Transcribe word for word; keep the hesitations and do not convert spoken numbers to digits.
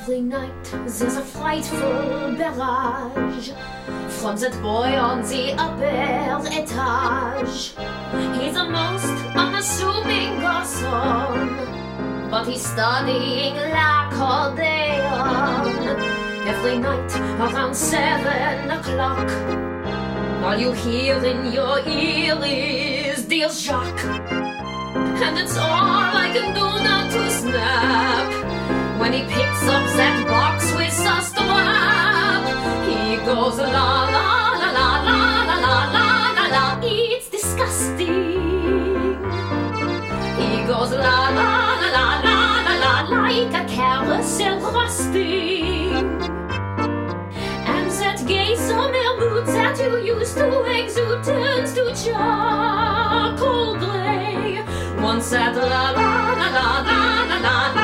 Every night there's a frightful barrage from that boy on the upper etage. He's a most unassuming garçon, but he's studying l'accordion. Every night around seven o'clock, all you hear in your ear is Dear Jacques. And it's all I can do not to snap when he picks up that box with a strap. He goes la la la la la la la la la la. It's disgusting. He goes la la la la la la la like a carousel rusting. And that gay summer mood that you used to exude turns to charcoal gray. Once that la la la la la la la la.